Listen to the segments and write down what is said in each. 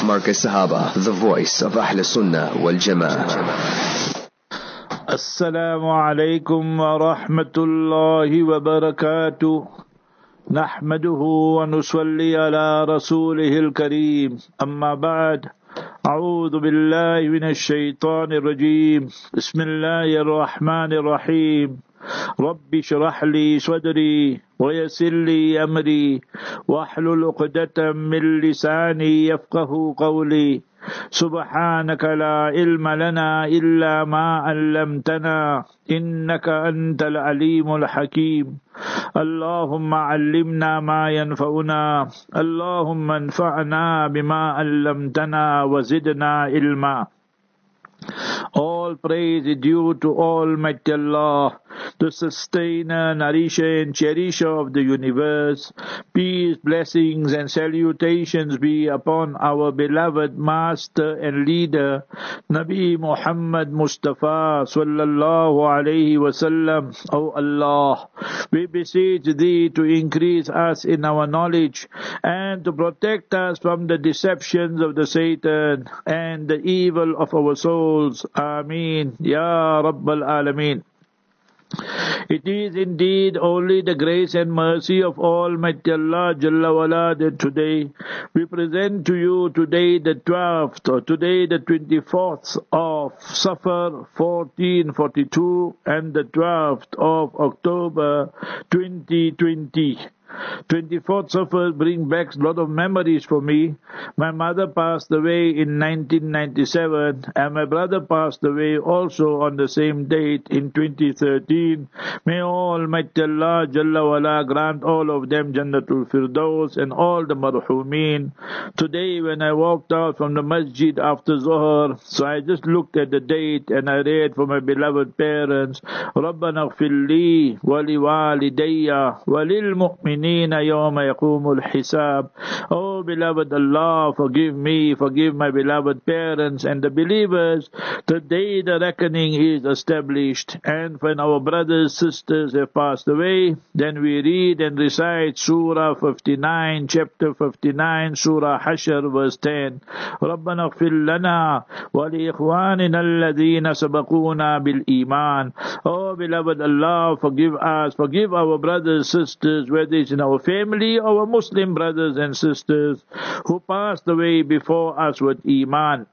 Markaz Sahaba, the voice of Ahl Sunnah wal Jama'ah. Assalamu alaikum wa rahmatullahi wa barakatuh. Nahmaduhu wa nusalli ala rasulihil kareem. Amma ba'd. A'udhu billahi minash shaitanir rajeem. Bismillahir rahmanir rahim. Rabbi shrah li sadri wa yassir li amri wahlul 'uqdatam min lisani yafqahu qawli. سبحانك لا علم لنا إلا ما علمتنا إنك أنت العليم الحكيم اللهم علمنا ما ينفعنا اللهم انفعنا بما علمتنا وزدنا علما. All praise is due to Almighty Allah, the sustainer, nourisher and cherisher of the universe. Peace, blessings and salutations be upon our beloved master and leader, Nabi Muhammad Mustafa sallallahu alayhi wasallam. O Allah, we beseech Thee to increase us in our knowledge and to protect us from the deceptions of the Satan and the evil of our souls. Ameen. Ya Rabbal Alameen. It is indeed only the grace and mercy of Almighty Allah Jalla wala that today we present to you today the 12th or today the 24th of Safar 1442 and the 12th of October 2020. 24th Safar bring back a lot of memories for me. My mother passed away in 1997 and my brother passed away also on the same date in 2013. May Almighty Allah Jalla wala grant all of them Jannatul Firdaus and all the marhumeen. Today when I walked out from the masjid after Zuhr, so I just looked at the date and I read for my beloved parents, Rabbana ighfir li wa li walidayya wa lil mu'minin yawma yaqumul hisab. Oh beloved Allah, forgive me, forgive my beloved parents and the believers. Today the reckoning is established, and when our brothers, sisters have passed away, then we read and recite Surah 59, chapter 59, Surah Hashr, verse 10. Rabbana ighfir lana wa li ikhwanina alladhina sabaquna bil iman. Oh beloved Allah, forgive us, forgive our brothers, sisters, whether it's in our family, our Muslim brothers and sisters who passed away before us with Iman.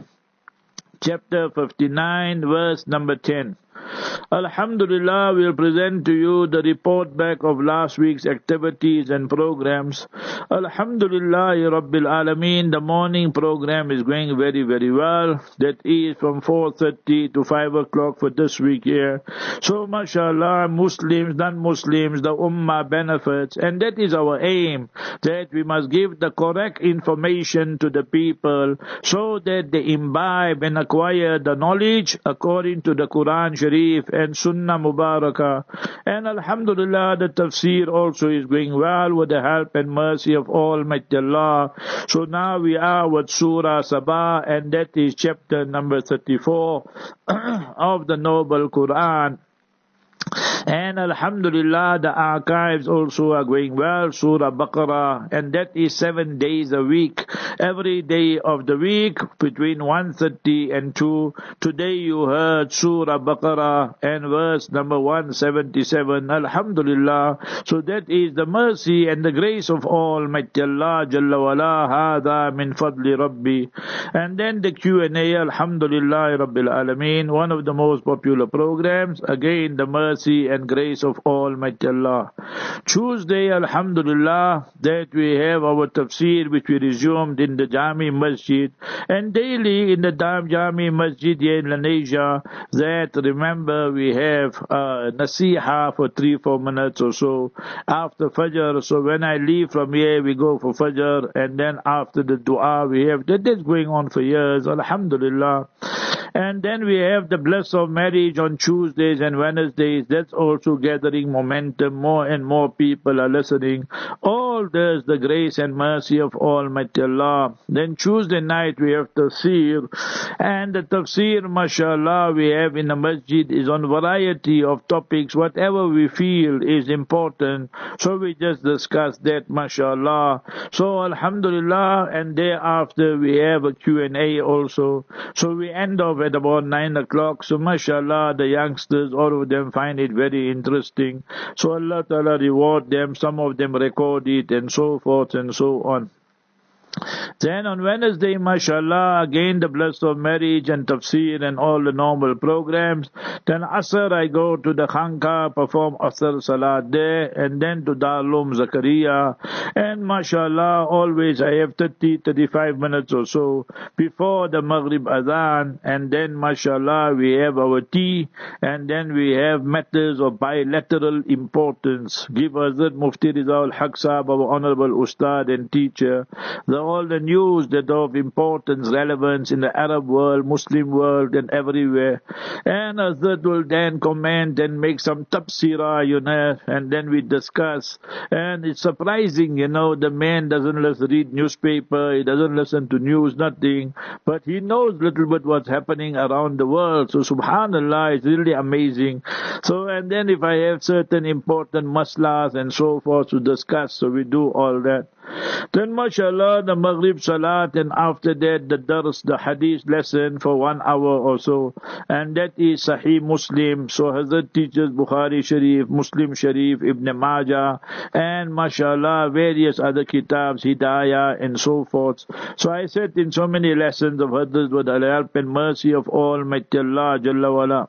Chapter 59, verse number 10. Alhamdulillah, we'll present to you the report back of last week's activities and programs. Alhamdulillah, Rabbil Alameen, the morning program is going very, very well. That is from 4:30 to 5 o'clock for this week here. So, mashallah, Muslims, non-Muslims, the Ummah benefits, and that is our aim, that we must give the correct information to the people so that they imbibe and acquire the knowledge according to the Quran Sharif and Sunnah Mubarakah. And Alhamdulillah, the tafsir also is going well with the help and mercy of Almighty Allah. So now we are with Surah Sabah, and that is chapter number 34 of the Noble Quran. And Alhamdulillah, the archives also are going well. Surah Baqarah, and that is 7 days a week. Every day of the week between 1:30 and 2. Today you heard Surah Baqarah and verse number 177. Alhamdulillah. So that is the mercy and the grace of Almighty Allah Jalla wala. Hada min fadli Rabbi. And then the Q&A. Alhamdulillah Rabbil Alameen. One of the most popular programs. Again, the mercy and grace of Almighty Allah. Tuesday, Alhamdulillah, that we have our tafsir which we resumed in the Jami Masjid, and daily in the Jami Masjid here in Lenasia, that remember we have Nasiha for 3-4 minutes or so after Fajr. So when I leave from here, we go for Fajr, and then after the dua we have that is going on for years, Alhamdulillah. And then we have the bliss of marriage on Tuesdays and Wednesdays. That's also gathering momentum. More and more people are listening. All this, the grace and mercy of Almighty Allah. Then Tuesday night we have tafsir. And the tafsir, mashallah, we have in the masjid is on variety of topics. Whatever we feel is important. So we just discuss that, mashallah. So alhamdulillah, and thereafter we have a Q&A also. So we end off at about 9 o'clock. So mashallah, the youngsters, all of them find it very interesting. So Allah Ta'ala reward them. Some of them record it and so forth and so on. Then on Wednesday, mashallah, again the bliss of marriage and tafsir and all the normal programs. Then Asr, I go to the Khanqa, perform Asr Salat there, and then to Darul Zakaria. And mashallah, always I have 35 minutes or so before the Maghrib Adhan. And then mashallah, we have our tea, and then we have matters of bilateral importance. Give Hazrat Mufti Rizal Haq Sahab, our honorable Ustad and teacher, all the news that of importance, relevance in the Arab world, Muslim world and everywhere. And Hazrat will then comment and make some tafsirah, and then we discuss. And it's surprising, the man doesn't read newspaper, he doesn't listen to news, nothing. But he knows little bit what's happening around the world. So subhanallah, it's really amazing. So, and then if I have certain important maslas and so forth to discuss, so we do all that. Then mashallah, the Maghrib Salat, and after that the Dars, the Hadith lesson for 1 hour or so, and that is Sahih Muslim. So Hazrat teaches Bukhari Sharif, Muslim Sharif, Ibn Majah, and mashallah various other kitabs, Hidayah and so forth. So I said in so many lessons of Hazrat with the help and mercy of Almighty Allah Jalla wala.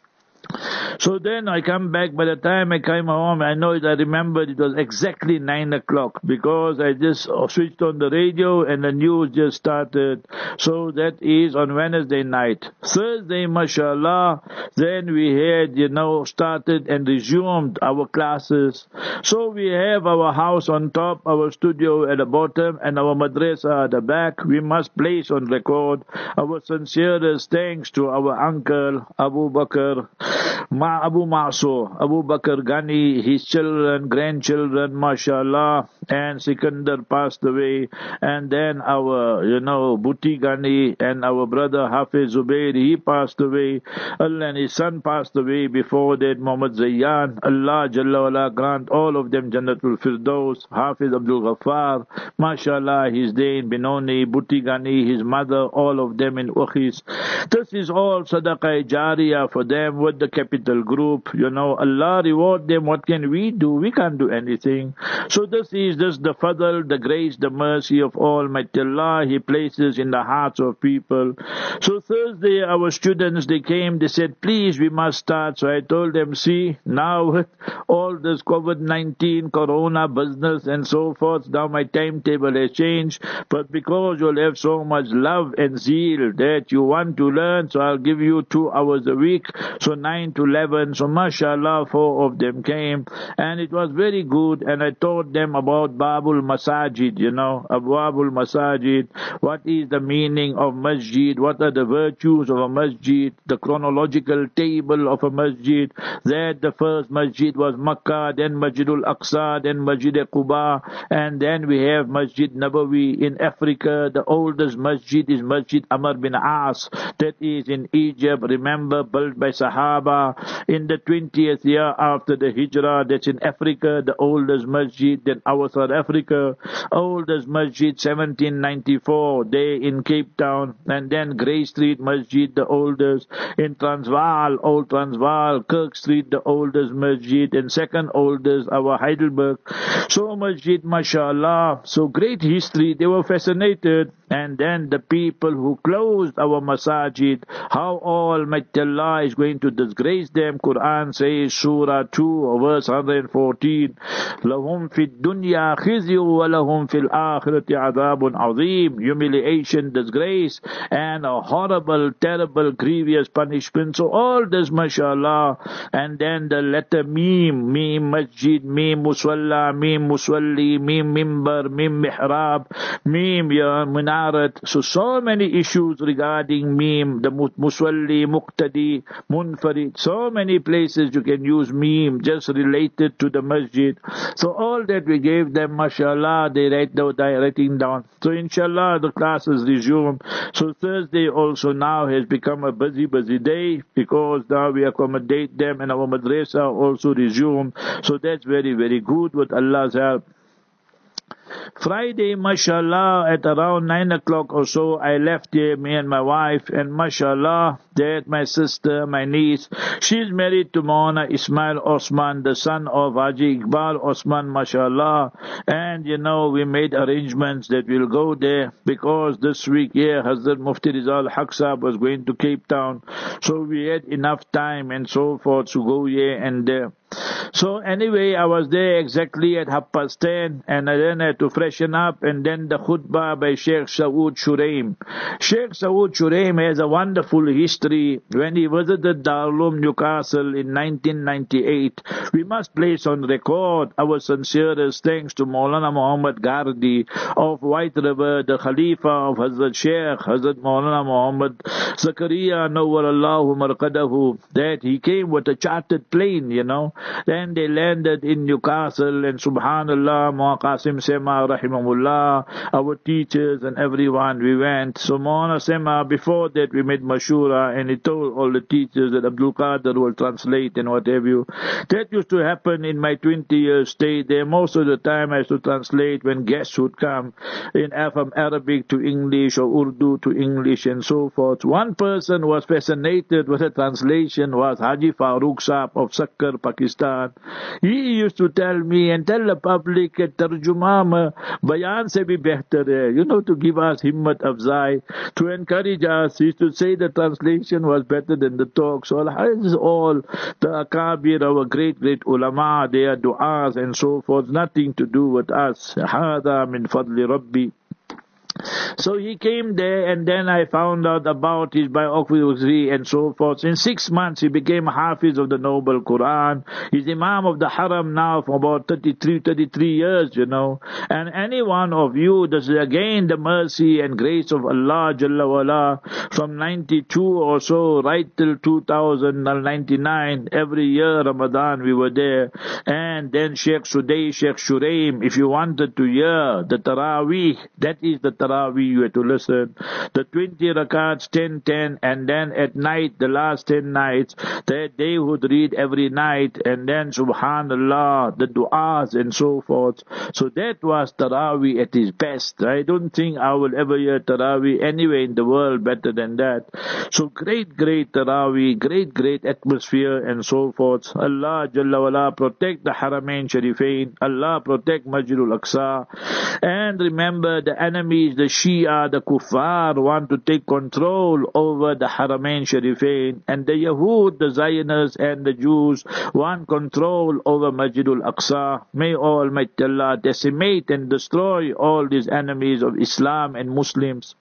So then I come back. By the time I came home, I remembered it was exactly 9 o'clock because I just switched on the radio and the news just started. So that is on Wednesday night. Thursday, mashallah, then we had, started and resumed our classes. So we have our house on top, our studio at the bottom, and our madrasa at the back. We must place on record our sincerest thanks to our uncle, Abu Bakr Ghani, his children, grandchildren, mashallah, and Sikandar passed away, and then our, Bhuti Ghani and our brother Hafiz Zubair, he passed away, Allah, and his son passed away before that, Muhammad Zayyan. Allah Jalla wala grant all of them Jannatul Firdaus. Hafiz Abdul Ghaffar, mashallah, his day in Benoni, Bhuti Ghani, his mother, all of them in Ukhis. This is all Sadaqah Jariyah for them with the capital group. Allah reward them. What can we do? We can't do anything. So this is just the fadl, the grace, the mercy of Almighty Allah He places in the hearts of people. So Thursday our students, they came, they said, please, we must start. So I told them, see, now with all this COVID-19, Corona business and so forth, now my timetable has changed. But because you'll have so much love and zeal that you want to learn, so I'll give you 2 hours a week. So 9 to 11, so mashallah, 4 of them came, and it was very good. And I taught them about Babul Masajid, Abwabul Masajid, what is the meaning of masjid, what are the virtues of a masjid, the chronological table of a masjid, that the first masjid was Makkah, then Masjidul Aqsa, then Masjid Quba, and then we have Masjid Nabawi in Africa. The oldest masjid is Masjid Amr bin As, that is in Egypt, remember, built by Sahaba in the 20th year after the Hijrah. That's in Africa, the oldest masjid. Then our South Africa, oldest masjid, 1794, there in Cape Town. And then Grey Street Masjid, the oldest. In Transvaal, Old Transvaal, Kirk Street, the oldest masjid. And second oldest, our Heidelberg. So masjid, mashallah. So great history. They were fascinated. And then the people who closed our masajid, how Almighty Allah is going to disgrace them. Quran says, Surah 2, verse 114, Lahum fid dunya الدُّنْيَا خِزْيٌ وَلَهُمْ فِي الْآخِرَةِ عَذَابٌ عَظِيمٌ. Humiliation, disgrace, and a horrible, terrible, grievous punishment. So all this, mashallah. And then the letter Mim, Mim Masjid, Mim Muswalla, Mim Muswalli, Mim Mimbar, Mim Mihrab, Mim Minarat. So many issues regarding Mim, the Muswalli, Muqtadi, Munfarid. So many places you can use Mim, just related to the masjid. So all that we gave them, mashallah, they writing down. So inshallah the classes resume. So Thursday also now has become a busy day, because now we accommodate them, and our madrasa also resume. So that's very, very good with Allah's help. Friday, mashallah, at around 9 o'clock or so, I left here, me and my wife, and mashallah, that my sister, my niece, she's married to Maulana Ismail Osman, the son of Haji Iqbal Osman, mashallah, and we made arrangements that we'll go there, because this week here, Hazrat Mufti Rizal Haq Sahab was going to Cape Town, so we had enough time and so forth to go here and there. So anyway, I was there exactly at 10:30, and I then had to freshen up, and then the khutbah by Sheikh Saud Shuraim. Sheikh Saud Shuraim has a wonderful history. When he visited Darul Newcastle in 1998, we must place on record our sincerest thanks to Maulana Muhammad Gardi of White River, the Khalifa of Hazrat Sheikh, Hazrat Maulana Muhammad Zakaria Nawwarallahu Marqadahu, that he came with a chartered plane, Then they landed in Newcastle, and subhanallah, Maulana Qasim Sema rahimahullah, our teachers and everyone, we went. So Maulana Sema, before that we made mashura, and he told all the teachers that Abdul Qadir will translate and what have you. That used to happen in my 20 years stay there. Most of the time I used to translate when guests would come from Arabic to English or Urdu to English and so forth. One person was fascinated with the translation was Haji Farooq Saab of Sakkar, Pakistan. He used to tell me and tell the public that tarjuma mein bayan se bhi behtar hai, to give us himmat afzai, to encourage us. He used to say the translation was better than the talk. So this is all the akabir, our great ulama, their du'as and so forth, nothing to do with us. Hada min fadli Rabbi. So he came there, and then I found out about his biography and so forth. In 6 months, he became Hafiz of the Noble Quran. He's Imam of the Haram now for about 33 years, And any one of you, this is again the mercy and grace of Allah Jalla wala, from 92 or so, right till 2099, every year Ramadan we were there. And then Sheikh Sudai, Sheikh Shuraim, if you wanted to hear the Taraweeh, that is the Taraweeh you had to listen. The 20 rakats, 10, and then at night, the last 10 nights, that they would read every night, and then subhanallah, the du'as and so forth. So that was Taraweeh at its best. I don't think I will ever hear Taraweeh anywhere in the world better than that. So great Taraweeh, great atmosphere and so forth. Allah Jalla wala protect the Haramain Sharifain. Allah protect Masjidul Aqsa. And remember, the enemies, the Shia, the Kuffar, want to take control over the Haramain Sharifain, and the Yahud, the Zionists and the Jews want control over Masjidul Aqsa. May Almighty Allah decimate and destroy all these enemies of Islam and Muslims.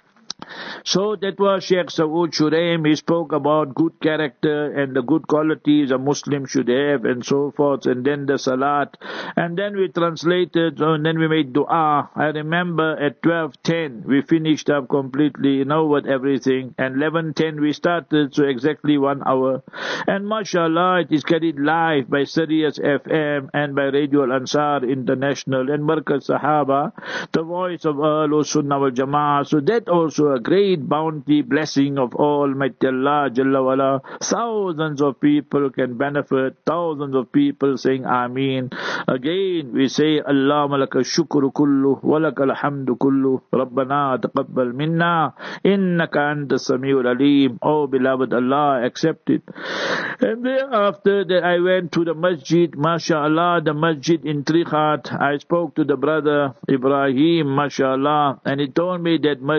So that was Sheikh Saud Shuraim. He spoke about good character and the good qualities a Muslim should have and so forth, and then the salat, and then we translated, and then we made dua. I remember at 12:10 we finished up completely, with everything, and 11:10 we started, so exactly 1 hour. And mashallah, it is carried live by Sirius FM and by Radio Al Ansar International and Markaz Sahaba, the voice of Ahlul Sunnah wal Jama'ah. So that also a great bounty, blessing of Almighty Allah Jalla wala. Thousands of people can benefit, thousands of people saying Ameen. Again we say Allahumma laka shukru kullu wa laka alhamdu kullu, Rabbana taqabbal minna innaka anta samiul alim. Oh beloved Allah, accept it. And thereafter that I went to the masjid, mashallah, the masjid in Trikhat. I spoke to the brother Ibrahim, mashallah, and he told me that masjid was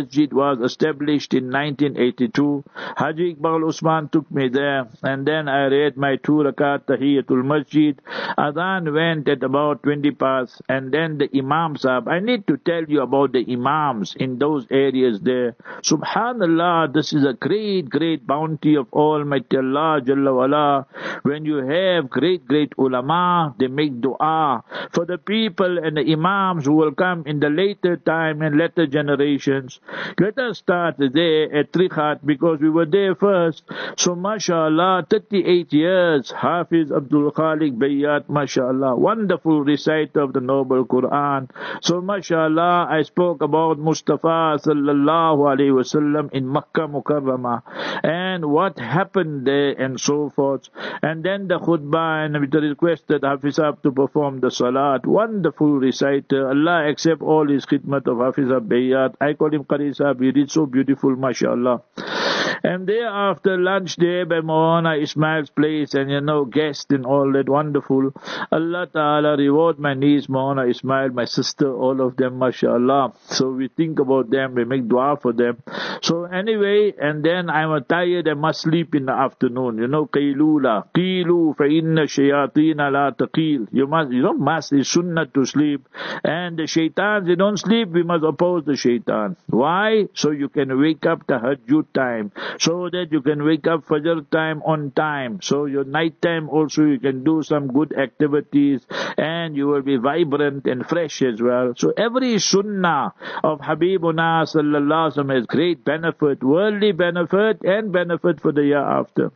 was established in 1982. Haji Iqbal Usman took me there, and then I read my 2 rakat Tahiyatul Masjid. Adhan went at about 20 past, and then the Imam Sahib. I need to tell you about the Imams in those areas there. Subhanallah, this is a great, great bounty of Almighty Allah Jalla wala. When you have great, great ulama, they make dua for the people and the Imams who will come in the later time and later generations. Let us start there at Trikhat because we were there first. So mashallah, 38 years, Hafiz Abdul Khalik Bayat, mashallah, wonderful reciter of the Noble Quran. So mashallah, I spoke about Mustafa sallallahu alaihi wasallam in Makkah Mukarramah and what happened there and so forth. And then the khutbah, and with the request that Hafiz Sahib to perform the salat. Wonderful reciter. Allah accept all his khidmat of Hafiz Bayat. I call him Qari Sahib. He did so beautiful, mashallah. And thereafter lunch there by Maulana Ismail's place, and guest and all that wonderful. Allah Ta'ala reward my niece Maulana Ismail, my sister, all of them, mashallah. So we think about them, we make dua for them. So anyway, and then I'm tired, I must sleep in the afternoon. Qaylula. Qilu fa inna shayateen la taqil. You must, it's sunnah to sleep. And the shaitans, they don't sleep, we must oppose the shaitan. Why? So you can wake up tahajjud time, so that you can wake up Fajr time on time. So your night time also you can do some good activities and you will be vibrant and fresh as well. So every sunnah of Habibuna sallallahu alaihi wasallam has great benefit, worldly benefit and benefit for the year after.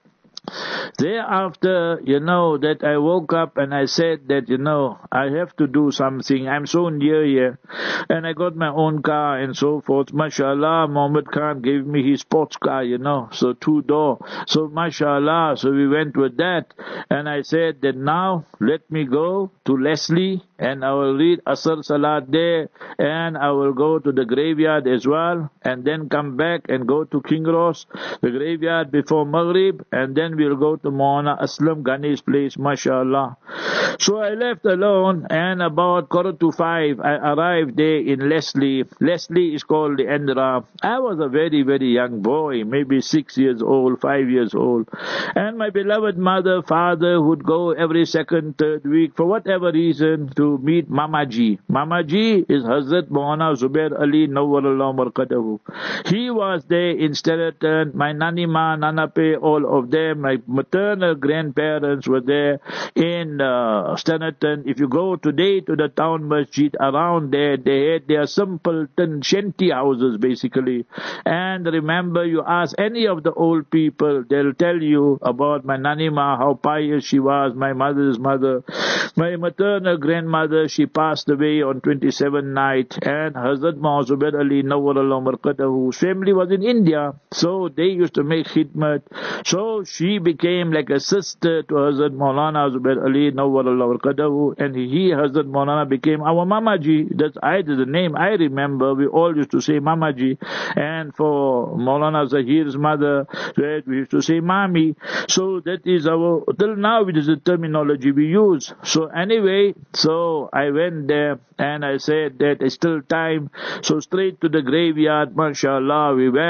Thereafter, that I woke up and I said that, I have to do something. I'm so near here. And I got my own car and so forth. MashaAllah, Muhammad Khan gave me his sports car, so 2-door. So MashaAllah, so we went with that. And I said that now, let me go to Leslie and I will read Asr Salat there and I will go to the graveyard as well and then come back and go to King Ross, the graveyard before Maghrib, and then we'll go to Maulana Aslam Ghani's place, mashallah. So I left alone and about 4:45 I arrived there in Leslie. Leslie is called the Endra. I was a very, very young boy, maybe 6 years old, 5 years old. And my beloved mother, father would go every second, third week for whatever reason to meet Mamaji. Mamaji is Hazrat Maulana Zubair Ali Nawwarallahu Marqadahu. He was there in Steraton. My Nanima, Nanape, all of them, my maternal grandparents were there in Steraton. If you go today to the town masjid around there, they had their simpleton shanty houses basically. And remember, you ask any of the old people, they'll tell you about my Nanima, how pious she was, my mother's mother. My maternal grandmother, she passed away on 27th night, and Hazrat Maulana Zubair Ali Nawwarallahu Marqadahu, whose family was in India, so they used to make khidmat. So she became like a sister to Hazrat Maulana Zubair Ali Nawwarallahu Marqadahu, and he, Hazrat Maulana, became our Mamaji. That's the name I remember. We all used to say Mamaji, and for Maulana Zahir's mother, we used to say Mami. So that is our, till now it is the terminology we use. So anyway, so I went there and I said that it's still time. So straight to the graveyard, mashallah,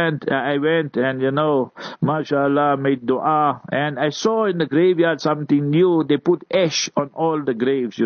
I went and mashallah, made dua. And I saw in the graveyard something new. They put ash on all the graves,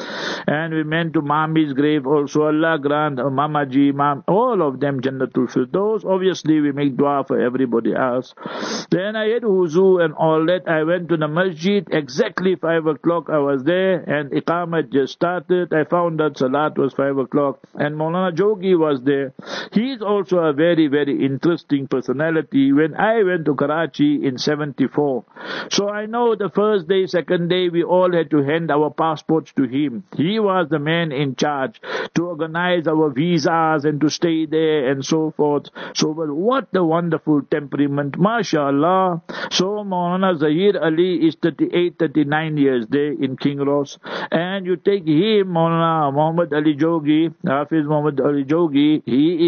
And we went to Mami's grave also. Allah grant, Mamaji, all of them Jannatul Firdaus. Obviously we make dua for everybody else. Then I had wuzu and all that. I went to the masjid. Exactly 5 o'clock I was there and Iqamat just started. I found that Salat was 5 o'clock and Maulana Jogi was there. He is also a very, very interesting personality. When I went to Karachi in 74, so I know the first day, second day, we all had to hand our passports to him. He was the man in charge to organize our visas and to stay there and so forth. So what a wonderful temperament, mashallah. So Maulana Zahir Ali is 38, 39 years there in King Ross. And you take him, Maulana Muhammad Ali Jogi, Hafiz Muhammad Ali Jogi, he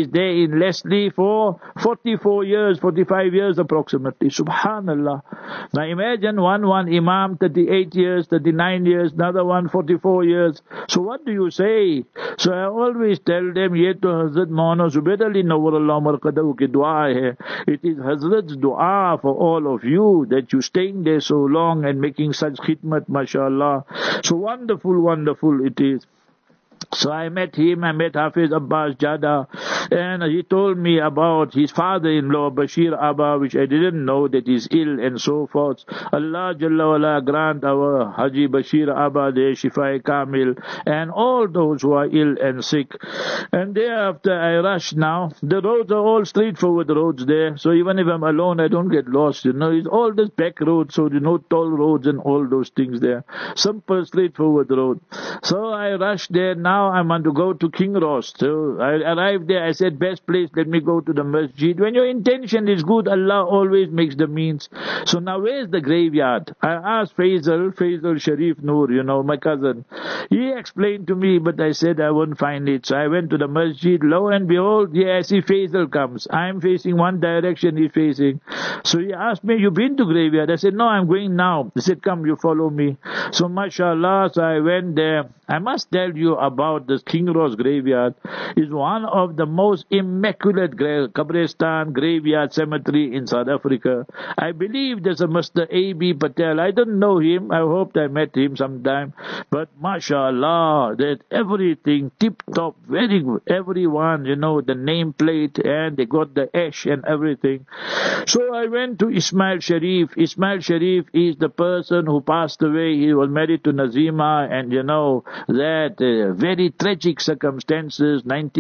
is there in Leslie for 44 years, 45 years approximately. Subhanallah. Now imagine one Imam, 38 years, 39 years, another one 44 years. So what do you say? So I always tell them, ye to Hazrat Maulana Zubair Ali Nawwarallahu Marqadahu ki dua hai. It is Hazrat's dua for all of you that you staying there so long and making such khidmat, mashallah. So wonderful it is. So I met him, I met Hafiz Abbas Jada, and he told me about his father-in-law, Bashir Abba, which I didn't know that he's ill and so forth. Allah Jalla wala grant our Haji Bashir Abba there, Shifai Kamil, and all those who are ill and sick. And thereafter I rush now. The roads are all straightforward roads there, so even if I'm alone, I don't get lost, It's all this back road, so no toll roads and all those things there. Simple, straightforward road. So I rush there. Now I want to go to King Ross. So I arrived there. I said, best place, let me go to the masjid. When your intention is good, Allah always makes the means. So now where's the graveyard? I asked Faisal Sharif Noor, my cousin. He explained to me, but I said I wouldn't find it. So I went to the masjid. Lo and behold, I see Faisal comes. I'm facing one direction, he's facing. So he asked me, you been to graveyard? I said, no, I'm going now. He said, come, you follow me. So mashallah, so I went there. I must tell you about this King Ross graveyard. It's one of the most immaculate Qabristan graveyard cemetery in South Africa. I believe there's a Mr. A.B. Patel. I don't know him. I hoped I met him sometime. But mashallah, that everything tip-top, very good. Everyone, the nameplate, and they got the ash and everything. So I went to Ismail Sharif. Ismail Sharif is the person who passed away. He was married to Nazima, and that very tragic circumstances,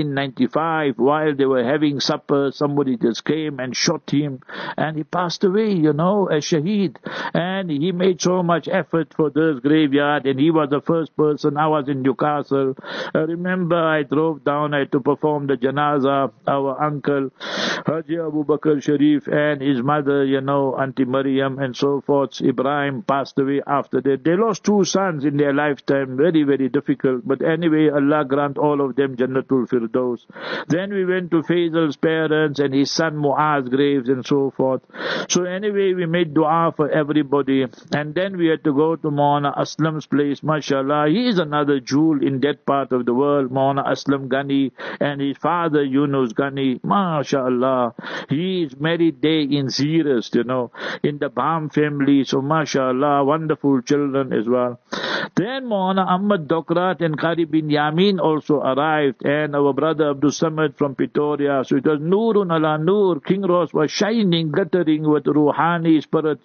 1995, while they were having supper, somebody just came and shot him, and he passed away, as shaheed. And he made so much effort for this graveyard, and he was the first person. I was in Newcastle. I remember I drove down, I had to perform the janaza. Our uncle, Haji Abu Bakr Sharif, and his mother, Auntie Maryam, and so forth. Ibrahim passed away after that. They lost 2 sons in their lifetime, very, very difficult. But anyway, Allah grant all of them Jannatul Firdaus. Then we went to Faisal's parents and his son Muaz graves and so forth. So anyway, we made dua for everybody. And then we had to go to Maulana Aslam's place. MashaAllah, he is another jewel in that part of the world. Maulana Aslam Ghani and his father Yunus Ghani. MashaAllah, he is married there in Zeerust, in the Baum family. So MashaAllah, wonderful children as well. Then Maulana Ahmad Dokrat and Qari bin Yamin also arrived, and our brother Abdul Samad from Pretoria. So it was Noorun ala Noor. King Ross was shining, glittering with Ruhani spirit,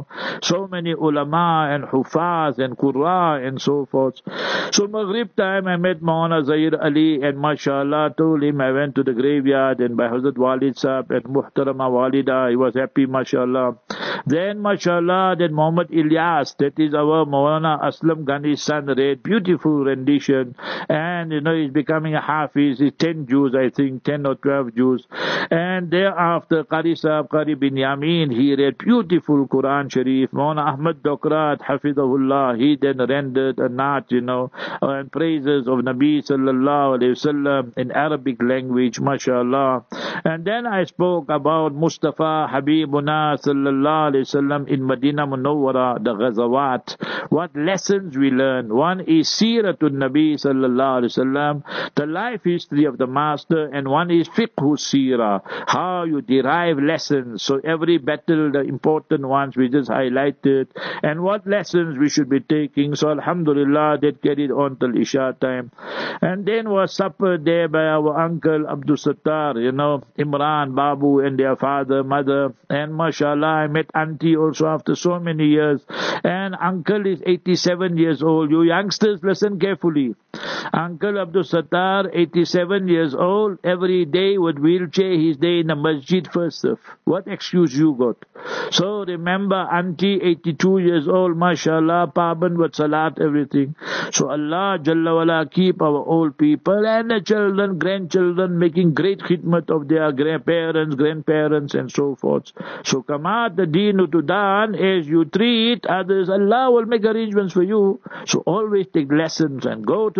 So many ulama and hufaz and qurra and so forth. So Maghrib time I met Maulana Zahir Ali, and mashallah told him I went to the graveyard, and by Hazrat Walid Sahab and Muhtarama Walida, he was happy, mashallah. Then mashallah, that Muhammad Ilyas, that is our Maulana Aslam Ghani's son, read beautiful rendition, and he's becoming a hafiz. He's 10 Jews, I think, 10 or 12 Jews. And thereafter Qari Sahab, Qari bin Yamin, he read beautiful Quran Sharif. Maulana Ahmad Dokrat, Hafidahullah, he then rendered a naat, and praises of Nabi sallallahu alayhi wasallam in Arabic language, mashallah. And then I spoke about Mustafa Habibuna sallallahu alayhi wasallam in Medina Munawwara, the Ghazawat. What lessons we learn. One is Siratul Nabi sallallahu alayhi wasallam, the life history of the Master, and one is Fiqhu Sirah, how you derive lessons. So every battle, the important ones we just highlighted, and what lessons we should be taking. So alhamdulillah, that carried on till Isha time. And then was supper there by our uncle Abdul Sattar, Imran, Babu and their father, mother. And mashallah, I met auntie also after so many years. And uncle is 87 years old. You youngsters, listen carefully. Uncle Abdul Sattar, 87 years old, every day with wheelchair, he's there in the masjid first. What excuse you got? So remember, auntie, 82 years old, mashallah, paban with salat, everything. So Allah Jalla wala keep our old people and the children, grandchildren, making great khidmat of their grandparents and so forth. So kamat the deenu tudan, as you treat others, Allah will make arrangements for you. So always take lessons and go to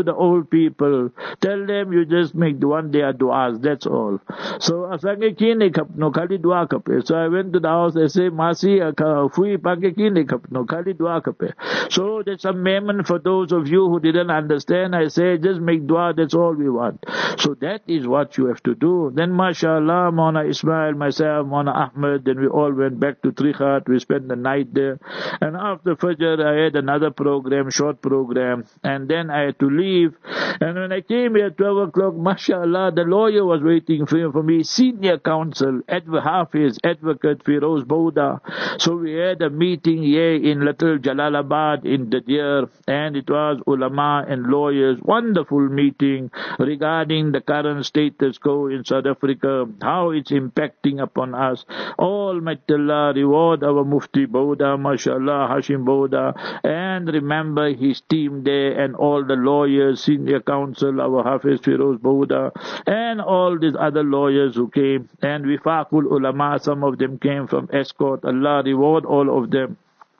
the old people. Tell them you just make one day du'as, that's all. So asange kine kapno khali dua kape. So I went to the house, I say, Masi, fui pange kine kapno khali dua kape. So there's some amendment for those of you who didn't understand. I say, just make dua, that's all we want. So that is what you have to do. Then mashallah, Mauna Ismail, myself, Mauna Ahmed, then we all went back to Trichat. We spent the night there. And after Fajr, I had another program, short program. And then I had to leave. And when I came here at 12 o'clock, mashallah, the lawyer was waiting for me, senior counsel, Hafiz, advocate Firoz Bouda. So we had a meeting here in Little Jalalabad in the year, and it was ulama and lawyers, wonderful meeting regarding the current status quo in South Africa, how it's impacting upon us. Almighty Allah reward our Mufti Bouda, mashallah, Hashim Bouda, and remember his team there and all the lawyers, senior counsel, our Hafiz Firoz Bouda, and all these other lawyers who came, and Wifaqul Ulama, some of them came from Escort. Allah reward all of them.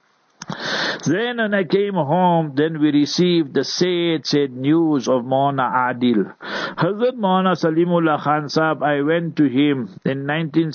Then when I came home, then we received the sad news of Mauna Adil. Hazrat Mauna Salimullah Khan Sahab, I went to him in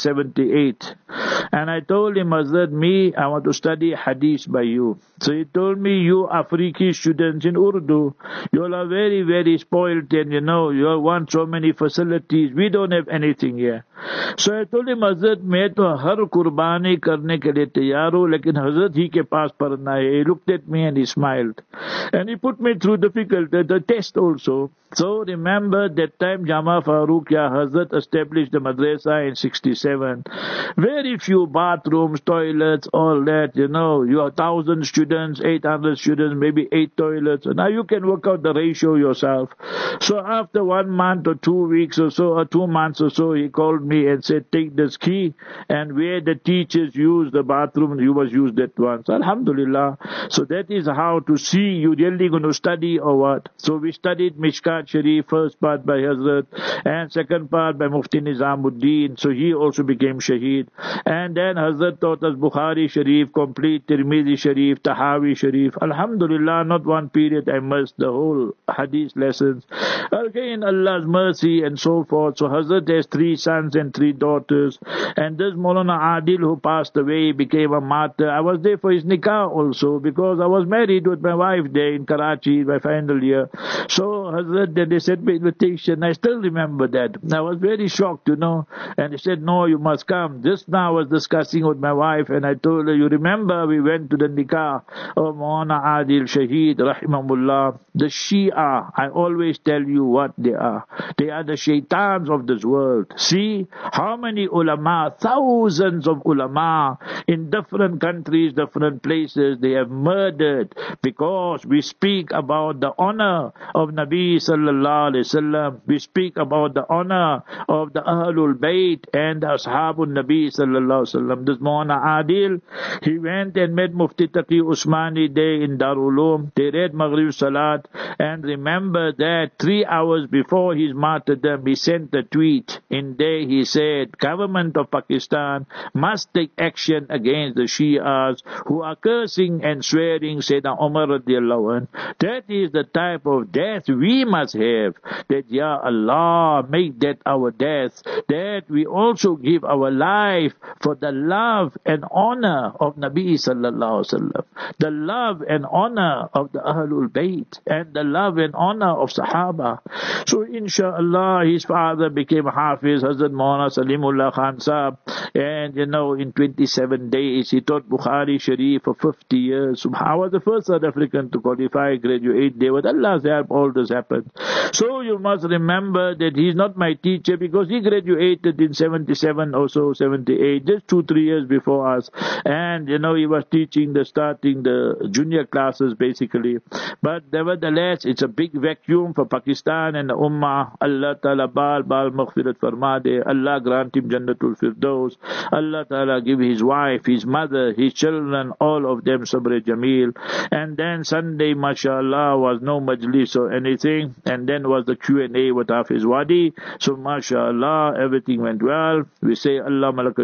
1978 and I told him, Hazrat, I want to study hadith by you. So he told me, you Afriki students in Urdu, you all are very, very spoiled and you all want so many facilities. We don't have anything here. So I told him, Hazrat, मैं तो हर कुर्बानी करने के लिए तैयार हूँ, लेकिन हजरत ही के पास पढ़ना है. He looked at me and he smiled. And he put me through the test also. So remember that time Jama Farooq Ya Hazrat established the madrasa in 67. Very few bathrooms, toilets, all that, you have 1,000 students, 800 students, maybe 8 toilets. Now you can work out the ratio yourself. So after 1 month or 2 weeks or so, or 2 months or so, he called me and said, take this key, and where the teachers use the bathroom, you must use that one. So Alhamdulillah. So that is how to see you really going to study or what. So we studied Mishkat Sharif, first part by Hazrat, and second part by Mufti Nizamuddin. So he also became Shaheed. And then Hazrat taught us Bukhari Sharif, complete Tirmidhi Sharif, Tahawi Sharif. Alhamdulillah, not one period I missed the whole hadith lessons. Again, Allah's mercy and so forth. So Hazrat has 3 sons and 3 daughters. And this Maulana Adil who passed away became a martyr. I was there for his nikah also because I was married with my wife there in Karachi, my final year. So Hazrat, then they sent me invitation. I still remember that. I was very shocked, And he said, no, you must come. Just now I was discussing with my wife and I told her, you remember we went to the nikah of Maulana Adil Shaheed, rahimahullah. The Shia, I always tell you what they are. They are the shaitans of this world. See how many ulama, thousands of ulama in different countries, different places, they have murdered because we speak about the honor of Nabi sallallahu alaihi wasallam. We speak about the honor of the Ahlul Bayt and the Ashabul Nabi sallallahu alaihi wasallam. This Maulana Adil, he went and met Mufti Taqi Usmani there in Darul Uloom. They read Maghrib Salat, and remember that 3 hours before his martyrdom, he sent a tweet. In there he said, government of Pakistan must take action against the Shias who are cursing and swearing Sayyidina Umar radiallahu anh. That is the type of death we must have. That, Ya Allah, make that our death. That we also give our life for the love and honor of Nabi sallallahu alaihi wasallam. The love and honor of the Ahlul Bayt and the love and honor of Sahaba. So inshallah, his father became Hafiz, Hazrat Maulana Salimullah Khan Sahab, and in 27 days he taught Bukhari Sharif for 50 years. I was the first South African to qualify, graduate there. With Allah's help, all this happened. So you must remember that he's not my teacher because he graduated in 77 or so, 78, just 2-3 years before us. And he was teaching starting the junior classes basically. But nevertheless, it's a big vacuum for Pakistan and the Ummah. Allah Ta'ala Baal Maghfirat Farmade. Allah grant him Jannatul Firdaus. Allah Ta'ala give his wife, his mother, his children, all of them Sabr Jameel. And then Sunday, mashallah, was no majlis or anything. And then was the Q&A with Hafiz Wadi. So mashallah, everything went well. We say Allah Malaka Shukru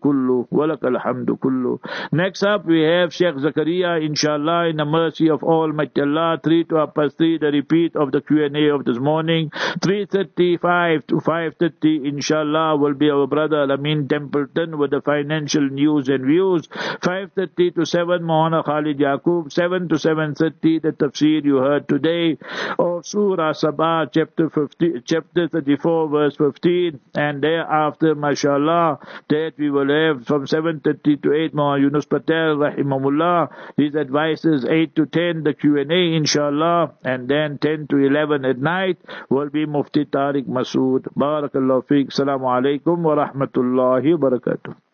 kullu wa lakal hamdu kullu. Next up we have Sheikh Zakaria, inshallah, in the mercy of Almighty Allah, 3 to 3, the repeat of the Q&A of this morning. 3:35 to 5:30, inshallah, will be our brother Amin Templeton with the financial news and views. 5:30 to 7, Mohana Khalid Yaqub. 7 to 7:30, the tafsir you heard today of Surah Sabah, chapter 34, verse 15. And thereafter, mashallah, that we will have from 7:30 to 8, Mohana Yunus Patel, rahimahullah, his advices. 8 to 10, the Q&A, inshallah. And then 10 to 11 at night will be Mufti Tariq Masood. Barakallahu feek. Assalamu alaikum wa rahmatullahi wa barakatuh.